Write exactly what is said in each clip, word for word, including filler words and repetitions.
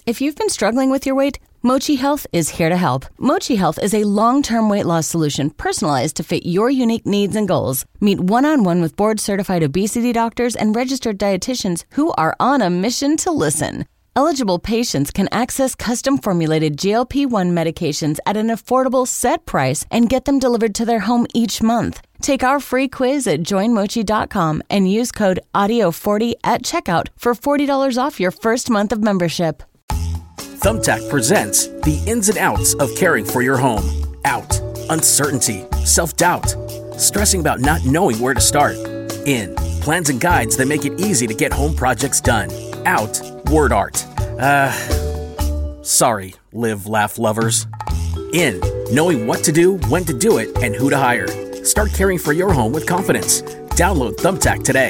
If you've been struggling with your weight, Mochi Health is here to help. Mochi Health is a long-term weight loss solution personalized to fit your unique needs and goals. Meet one-on-one with board-certified obesity doctors and registered dietitians who are on a mission to listen. Eligible patients can access custom-formulated G L P one medications at an affordable set price and get them delivered to their home each month. Take our free quiz at join mochi dot com and use code audio forty at checkout for forty dollars off your first month of membership. Thumbtack presents the ins and outs of caring for your home. Out, uncertainty, self-doubt, stressing about not knowing where to start. In, plans and guides that make it easy to get home projects done. Out, word art. Uh, sorry, live, laugh lovers. In, knowing what to do, when to do it, and who to hire. Start caring for your home with confidence. Download Thumbtack today.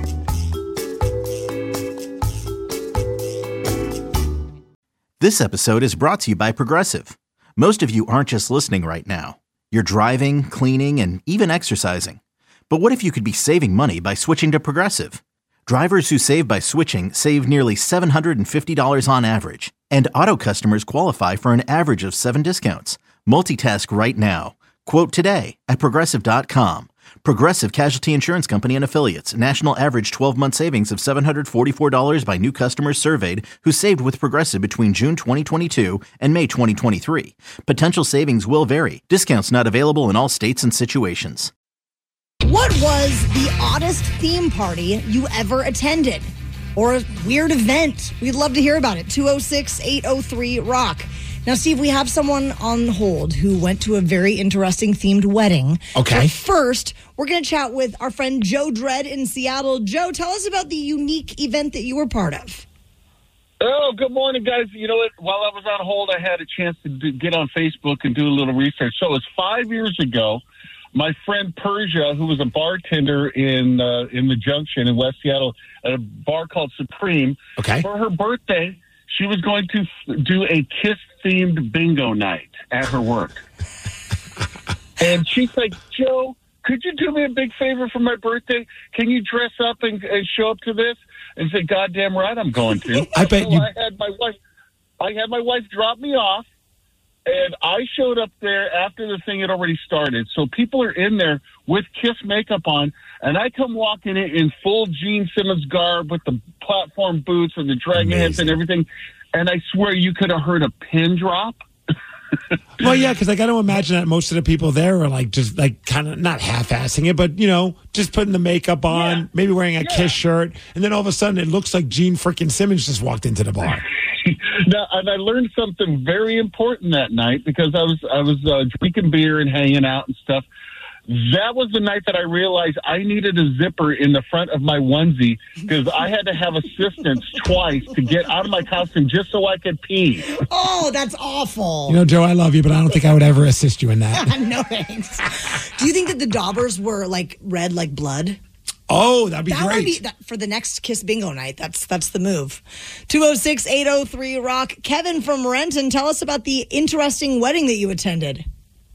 This episode is brought to you by Progressive. Most of you aren't just listening right now. You're driving, cleaning, and even exercising. But what if you could be saving money by switching to Progressive? Drivers who save by switching save nearly seven hundred fifty dollars on average. And auto customers qualify for an average of seven discounts. Multitask right now. Quote today at Progressive dot com. Progressive Casualty Insurance Company and Affiliates. National average twelve-month savings of seven hundred forty-four dollars by new customers surveyed who saved with Progressive between June twenty twenty-two and May twenty twenty-three. Potential savings will vary. Discounts not available in all states and situations. What was the oddest theme party you ever attended? Or a weird event? We'd love to hear about it. two oh six, eight oh three, rock. Now, Steve, we have someone on hold who went to a very interesting themed wedding. Okay. But first, we're going to chat with our friend Joe Dredd in Seattle. Joe, tell us about the unique event that you were part of. Oh, good morning, guys. You know what? While I was on hold, I had a chance to do, get on Facebook and do a little research. So it was five years ago. My friend Persia, who was a bartender in uh, in the Junction in West Seattle at a bar called Supreme, okay. for her birthday, she was going to f- do a Kiss-themed bingo night at her work. And she's like, Joe, could you do me a big favor for my birthday? Can you dress up and, and show up to this? And say, goddamn right I'm going to. I bet so you... I had my wife, I had my wife drop me off. And I showed up there after the thing had already started. So people are in there with Kiss makeup on, and I come walking in in full Gene Simmons garb with the platform boots and the dragon heads and everything. And I swear you could have heard a pin drop. Well, yeah, because I got to imagine that most of the people there are like just like kind of not half-assing it, but, you know, just putting the makeup on, yeah. maybe wearing a yeah. Kiss shirt. And then all of a sudden it looks like Gene freaking Simmons just walked into the bar. Now, and I learned something very important that night because I was I was uh, drinking beer and hanging out and stuff. That was the night that I realized I needed a zipper in the front of my onesie because I had to have assistance twice to get out of my costume just so I could pee. Oh, that's awful. You know, Joe, I love you, but I don't think I would ever assist you in that. No thanks. Do you think that the daubers were like red like blood? Oh, that'd be that great. Would be, that, for the next Kiss bingo night, that's that's the move. two oh six, eight oh three, rock. Kevin from Renton, tell us about the interesting wedding that you attended.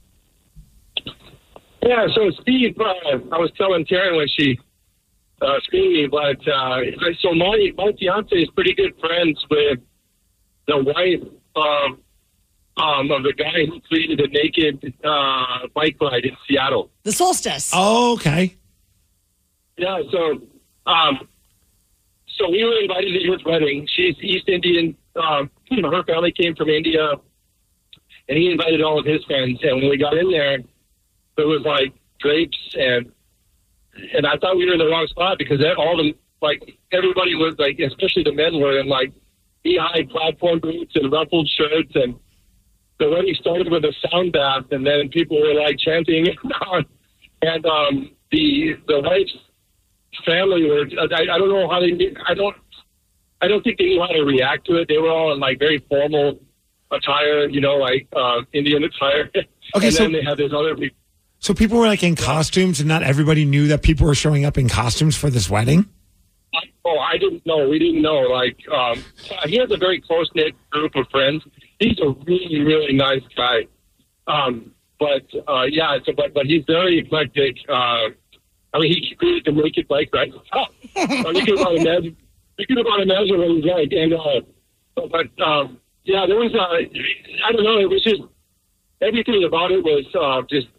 Yeah, so Steve, uh, I was telling Taryn when she uh, screened me, but uh, so my, my fiance is pretty good friends with the wife um, um, of the guy who created a naked uh, bike ride in Seattle. The Solstice. Oh, okay. Yeah, so um, so we were invited to his wedding. She's East Indian. Um, you know, her family came from India, and he invited all of his friends. And when we got in there, it was like drapes, and and I thought we were in the wrong spot because all the like everybody was like, especially the men were in like knee-high platform boots and ruffled shirts, and the wedding started with a sound bath, and then people were like chanting, and um, the the wife's family were I, I don't know how they I don't I don't think they knew how to react to it. They were all in like very formal attire, you know, like uh, Indian attire. Okay, and so then they had this other. So people were like in costumes, and not everybody knew that people were showing up in costumes for this wedding? Oh, I didn't know. We didn't know. Like, um, he has a very close-knit group of friends. He's a really, really nice guy. Um, but, uh, yeah, so, but, but he's very eclectic. Uh, I mean, he created the naked bike ride. Oh, you can about imagine, you can about imagine what he's like. And, uh, But, um, yeah, there was, uh, I don't know, it was just, everything about it was uh, just,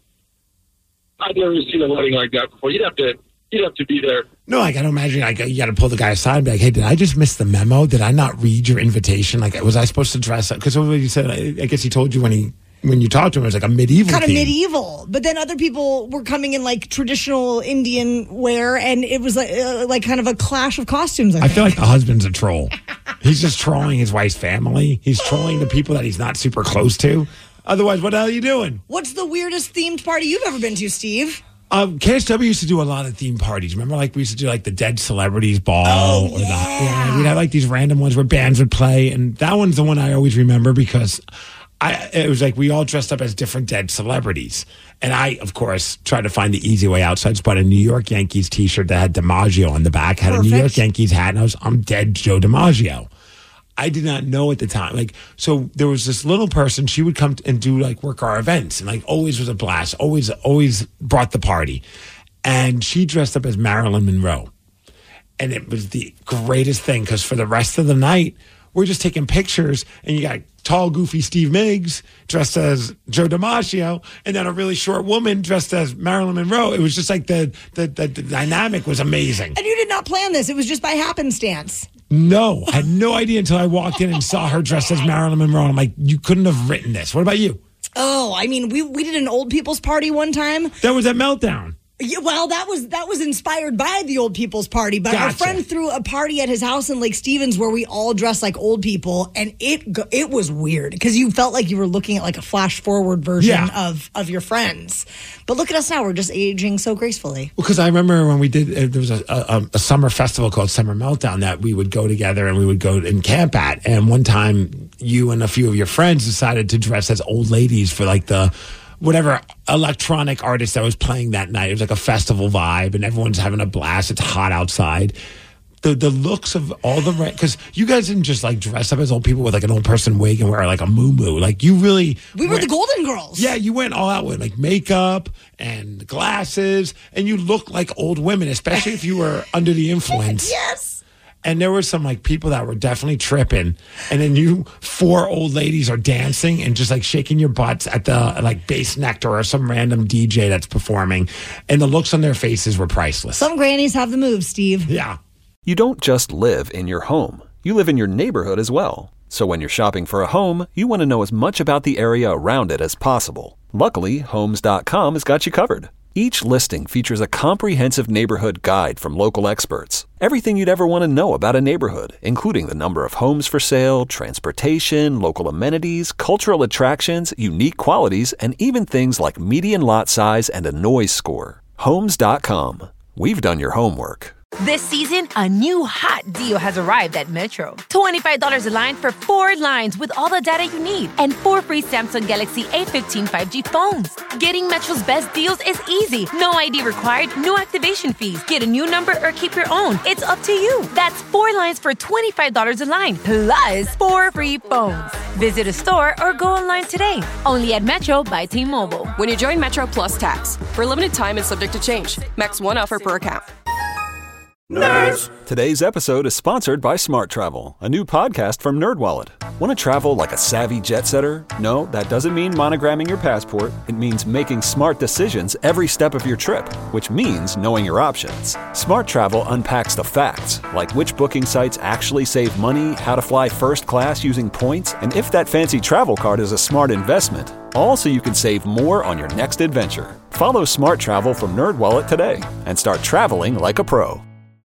I've never seen a wedding like that before. You'd have to, you'd have to be there. No, I got to imagine, like, you got to pull the guy aside and be like, hey, did I just miss the memo? Did I not read your invitation? Like, was I supposed to dress up? Because what you said, I, I guess he told you when he, when you talked to him, it was like a medieval Kind of theme. medieval. But then other people were coming in like traditional Indian wear, and it was like, uh, like kind of a clash of costumes. I, I think. feel like the husband's a troll. He's just trolling his wife's family. He's trolling the people that he's not super close to. Otherwise, what the hell are you doing? What's the weirdest themed party you've ever been to, Steve? Um, K S W used to do a lot of theme parties. Remember, like, we used to do, like, the Dead Celebrities Ball. Oh, or the, yeah. yeah. We'd have, like, these random ones where bands would play. And that one's the one I always remember because I it was like we all dressed up as different dead celebrities. And I, of course, tried to find the easy way out. So I just bought a New York Yankees T-shirt that had DiMaggio on the back, had Perfect. a New York Yankees hat, and I was, I'm dead Joe DiMaggio. I did not know at the time. Like, so there was this little person, she would come and do, like, work our events, and, like, always was a blast, always, always brought the party. And she dressed up as Marilyn Monroe. And it was the greatest thing because for the rest of the night, we're just taking pictures, and you got tall, goofy Steve Miggs dressed as Joe DiMaggio, and then a really short woman dressed as Marilyn Monroe. It was just like the the, the, the dynamic was amazing. And you did not plan this. It was just by happenstance. No, I had no idea until I walked in and saw her dressed as Marilyn Monroe. I'm like, you couldn't have written this. What about you? Oh, I mean, we we did an old people's party one time. That was at Meltdown. Yeah, well, that was that was inspired by the old people's party, but our Gotcha. friend threw a party at his house in Lake Stevens where we all dressed like old people, and it go- it was weird because you felt like you were looking at like a flash forward version Yeah. of of your friends. But look at us now; we're just aging so gracefully. Because I remember when we did, uh, there was a, a, a summer festival called Summer Meltdown that we would go together and we would go and camp at. And one time, you and a few of your friends decided to dress as old ladies for like the whatever electronic artist that was playing that night. It was like a festival vibe, and everyone's having a blast. It's hot outside. The the looks of all the because you guys didn't just like dress up as old people with like an old person wig and wear like a muumuu. Like you really We were went- the Golden Girls. Yeah, you went all out with like makeup and glasses, and you looked like old women, especially if you were under the influence. Yes. And there were some like people that were definitely tripping, and then you four old ladies are dancing and just like shaking your butts at the like Bass Nectar or some random D J that's performing, and the looks on their faces were priceless. Some grannies have the moves, Steve. Yeah. You don't just live in your home. You live in your neighborhood as well. So when you're shopping for a home, you want to know as much about the area around it as possible. Luckily, Homes dot com has got you covered. Each listing features a comprehensive neighborhood guide from local experts. Everything you'd ever want to know about a neighborhood, including the number of homes for sale, transportation, local amenities, cultural attractions, unique qualities, and even things like median lot size and a noise score. Homes dot com. We've done your homework. This season, a new hot deal has arrived at Metro. twenty-five dollars a line for four lines with all the data you need and four free Samsung Galaxy A fifteen five G phones. Getting Metro's best deals is easy. No I D required, no activation fees. Get a new number or keep your own. It's up to you. That's four lines for twenty-five dollars a line, plus four free phones. Visit a store or go online today. Only at Metro by T-Mobile. When you join Metro Plus Tax. For a limited time and subject to change. Max one offer per account. Nerds! Today's episode is sponsored by Smart Travel, a new podcast from NerdWallet. Want to travel like a savvy jet setter? No, that doesn't mean monogramming your passport. It means making smart decisions every step of your trip, which means knowing your options. Smart Travel unpacks the facts, like which booking sites actually save money, how to fly first class using points, and if that fancy travel card is a smart investment. All so you can save more on your next adventure. Follow Smart Travel from NerdWallet today and start traveling like a pro.